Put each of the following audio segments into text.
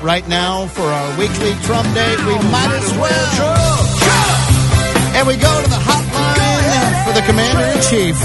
right now for our weekly Trump date. We might as well. Trump! And we go to the hotline for the Commander-in-Chief.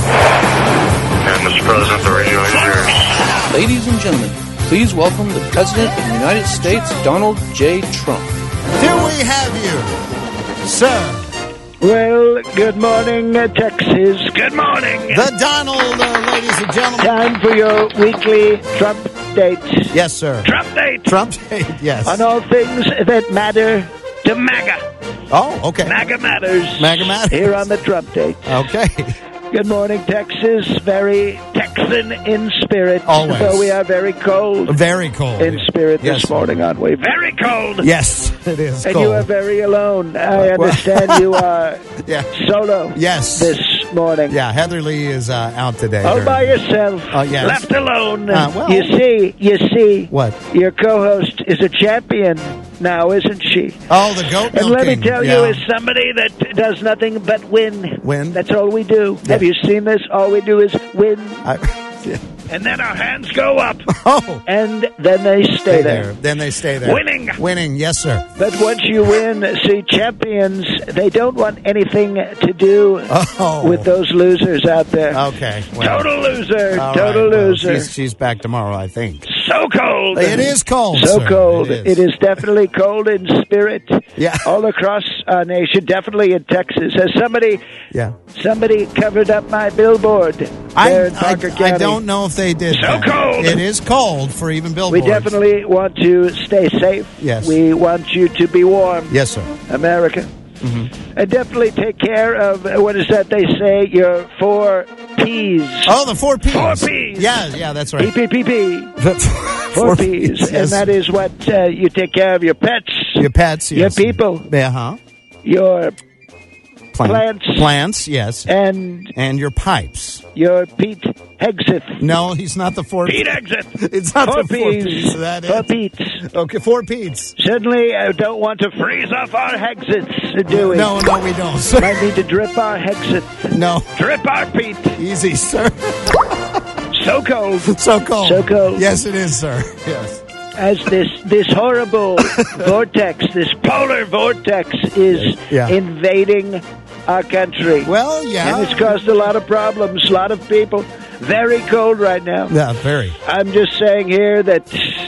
And Mr. President, the radio is yours. Ladies and gentlemen, please welcome the President of the United States, Donald J. Trump. Here we have you, sir. Well, good morning, Texas. Good morning. The Donald, ladies and gentlemen. Time for your weekly Trump date. Yes, sir. Trump date. Trump date, yes. On all things that matter to MAGA. Oh, okay. MAGA matters. MAGA matters. Here on the Trump date. Okay. Good morning, Texas. Very Texan in spirit. Always. Though we are very cold. Very cold. In spirit Yes. this morning, aren't we? Very cold. Yes, it is And cold. you are very alone. I understand you are Yeah. solo Yes. this morning. Yeah, Heather Lee is out today. All by yourself. Yes. Left alone. well- You see. What? Your co-host is a champion now, isn't she? Oh, the goat And let me milking. tell Yeah. you, as somebody that does nothing but win. Win? That's all we do. Yeah. Have you seen this? All we do is win. Yeah. And then our hands go up. Oh. And then they stay there. Then they stay there. Winning, yes, sir. But once you win, see, champions, they don't want anything to do with those losers out there. Okay. Well, Total loser. all Total right, well, loser. she's back tomorrow, I think. So cold. It is cold, So sir. cold. It It is definitely cold in spirit. Yeah. All across our nation, definitely in Texas. Has somebody covered up my billboard there in Parker County? I don't know if they did. So that. cold. It is cold for even We billboards. definitely want to stay safe. Yes. We want you to be warm. Yes, sir. America. And definitely take care of, what is that they say, your 4 Ps. Oh, the 4 Ps. 4 Ps. Yeah, that's right. PPPP. 4 Ps. Ps. And that is what you take care of your pets. Your pets, yes. Your people. Uh-huh. Your plants. Plants, yes. And your pipes. your Pete Hegseth. No, he's not the 4 Pete Hegseth. It's not 4 the 4 Ps. Ps. That 4 is. Petes. Okay, 4 Ps. Certainly, I don't want to freeze off our Hegseths, do we? No, we don't, sir. Might need to drip our Hegseth. No. Drip our Pete. Easy, sir. So cold. So cold. So cold. Yes, it is, sir. Yes. As this horrible vortex, this polar vortex is invading our country. Well, yeah. And it's caused a lot of problems, a lot of people. Very cold right now. Yeah, very. I'm just saying here that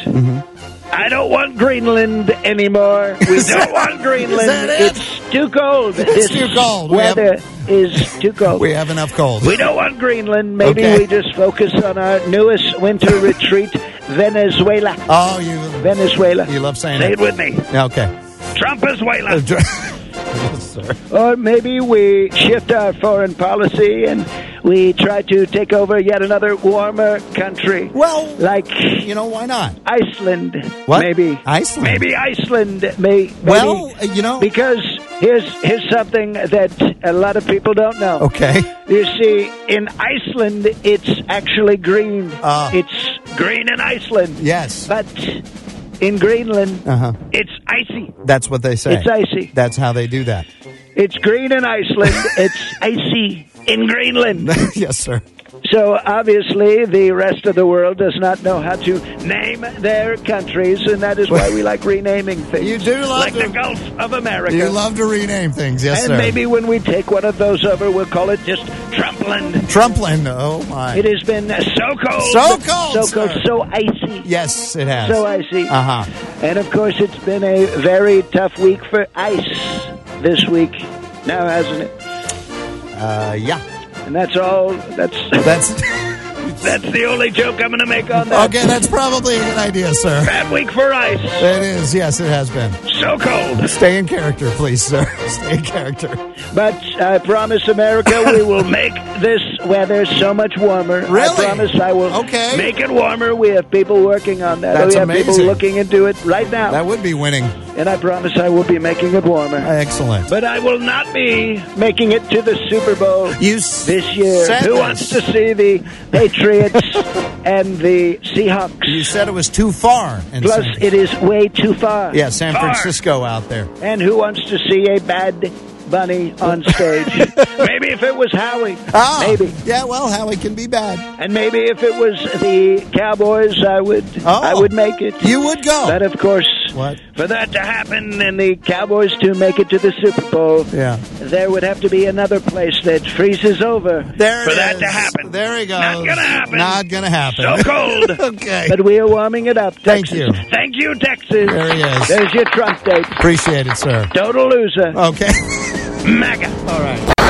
I don't want Greenland anymore. We don't want Greenland. Is that it? It's too cold. It's this too cold. Weather is too cold. We have enough cold. We don't want Greenland. Maybe Okay. we just focus on our newest winter retreat, Venezuela. Oh, Venezuela. You love saying Say it. it with me. Okay. Trump-Venezuela. Yes, sir. Or maybe we shift our foreign policy and we try to take over yet another warmer country. Well, like, why not? Iceland. What? Maybe. Iceland? Maybe Iceland. Maybe. Well, Because here's something that a lot of people don't know. Okay. You see, in Iceland, it's actually green. It's green in Iceland. Yes. But in Greenland, it's icy. That's what they say. It's icy. That's how they do that. It's green in Iceland. It's icy in Greenland. Yes, sir. So obviously, the rest of the world does not know how to name their countries, and that is why we like renaming things. You do love like to, the Gulf of America. You love to rename things, yes, and sir. And maybe when we take one of those over, we'll call it just Trumpland. Trumpland, oh my! It has been so cold, so cold, so icy. Yes, it has. So icy. And of course, it's been a very tough week for ice this week. Now, hasn't it? Yeah. And that's all. That's the only joke I'm going to make on that. Okay, that's probably a good idea, sir. Bad week for ice. It is, yes, it has been. So cold. Stay in character, please, sir. Stay in character. But I promise, America, we will make this weather so much warmer. Really? I promise I will make it warmer. We have people working on that. That's we have amazing. people looking into it right now. That would be winning. And I promise I will be making it warmer. Excellent. But I will not be making it to the Super Bowl this year. Who wants to see the Patriots and the Seahawks? You said it was too far. Plus, it is way too far. Yeah, San Francisco out there. And who wants to see a Bad Bunny on stage? Maybe if it was Howie. Maybe. Yeah, well, Howie can be bad. And maybe if it was the Cowboys, I would make it. You would go. But of course, What? For that to happen and the Cowboys to make it to the Super Bowl, there would have to be another place that freezes over for that to happen. There he goes. Not going to happen. Not going to happen. So cold. Okay. But we are warming it up, Texas. Thank you. Thank you, Texas. There he is. There's your Trump date. Appreciate it, sir. Total loser. Okay. MAGA. All right.